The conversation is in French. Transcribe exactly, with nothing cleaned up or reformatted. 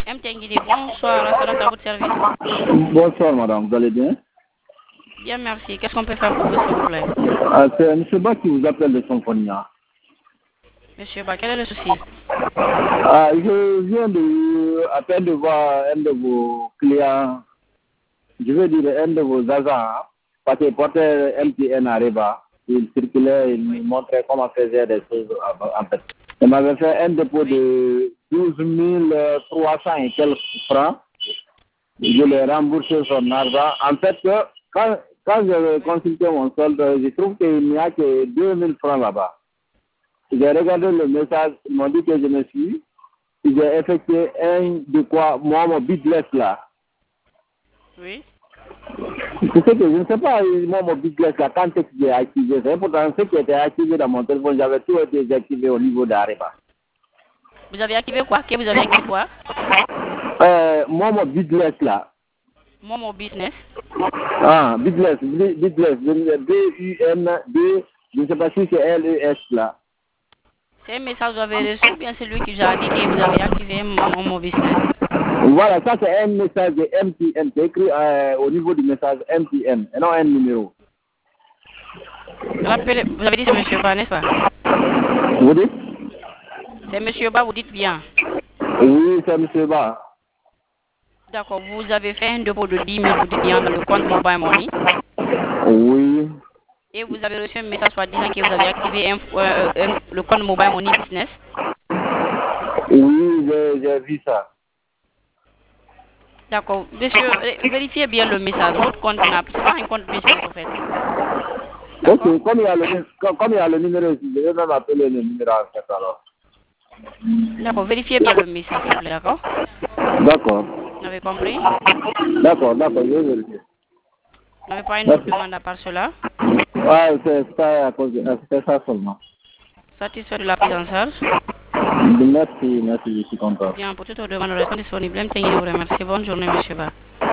M T N, bonsoir, à votre service. Bonsoir madame, vous allez bien? Bien, merci. Qu'est-ce qu'on peut faire pour vous, s'il vous plaît? Ah, c'est M. Ba qui vous appelle de Symphonia. Monsieur Ba, quel est le souci? Ah, je viens de, à peine de voir un de vos clients, je veux dire un de vos agents, parce qu'il portait M T N à Reba. Il circulait, il me montrait comment faisait des choses en fait. Il m'avait fait un dépôt de douze mille trois cents et quelques francs. Je l'ai remboursé son argent. En fait, quand, quand j'ai consulté mon solde, je trouve qu'il n'y a que deux mille francs là-bas. J'ai regardé le message, ils m'ont dit que je me suis. J'ai effectué un de quoi, moi, mon bitless là. Oui. C'est ce que je ne sais pas, moi, mon bitless là, quand est-ce que j'ai activé? C'est pourtant ce qui était activé dans mon téléphone, j'avais tout été désactivé au niveau d'Areba. Vous avez activé quoi? Que vous avez activé quoi? Euh, moi, mon bitless là. Moi, mon business. Ah, bitless, bitless, B U N D, je ne sais pas si c'est L E S là. C'est un message que vous avez reçu ou bien c'est lui qui vous a dit que vous avez activé mon, mon business? Voilà, ça c'est un message de M T N, c'est écrit euh, au niveau du message M T N, et non un numéro. Vous avez dit c'est Monsieur Ba, n'est-ce pas? Vous dites? C'est Monsieur Ba, vous dites bien. Oui, c'est M. Ba. D'accord, vous avez fait un dépôt de dix mille, vous dites bien, dans le compte Mobile Money. Oui. Et vous avez reçu un message soit disant que vous avez activé un, euh, un, le compte Mobile Money Business. Oui, j'ai vu ça. D'accord. Monsieur, vérifiez bien le message. Votre compte n'a pas un compte business en fait. Ok, comme il y a le, comme il y a le numéro ici, je vais même appeler le numéro en fait alors. D'accord, vérifiez bien le message, s'il vous plaît, d'accord? D'accord. Vous avez compris? D'accord, d'accord, je vais vérifier. Vous n'avez pas une autre demande à part cela? Ouais, c'est ça à cause de c'est ça seulement. Satisfait de la prise en charge? Merci, merci, je suis content. Bien, pour toute demande, nous restons disponibles. M T N vous remercie. Bonne journée, monsieur Ba.